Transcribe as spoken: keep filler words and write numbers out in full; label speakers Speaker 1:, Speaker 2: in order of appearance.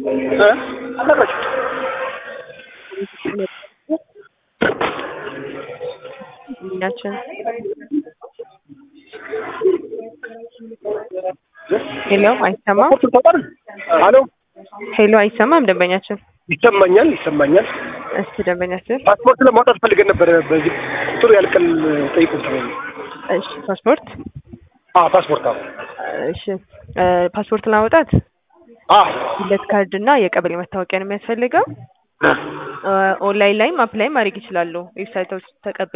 Speaker 1: እ አለቀች
Speaker 2: ያችን ሄሎ አይሰማም
Speaker 1: ሄሎ
Speaker 2: ሄሎ አይሰማም ደንበኛችን
Speaker 1: ይሰማኛል ይሰማኛል
Speaker 2: እስቲ ደንበኛችን
Speaker 1: ፓስፖርት ለማውጣት ፈልገን ነበር በዚህ ጥሩ ያልቀል ጠይቁ ተባለ
Speaker 2: እሺ ፓስፖርት
Speaker 1: አዎ ፓስፖርት አዎ
Speaker 2: እሺ ፓስፖርት ለማውጣት
Speaker 1: አዎ
Speaker 2: ሁለት ካርድ እና የቀበሌ መታወቂያ ነው የሚያስፈልገው ኦንላይን ላይም አፕላይ ማድረግ ይችላሉ ዌብሳይቶች ተቀብ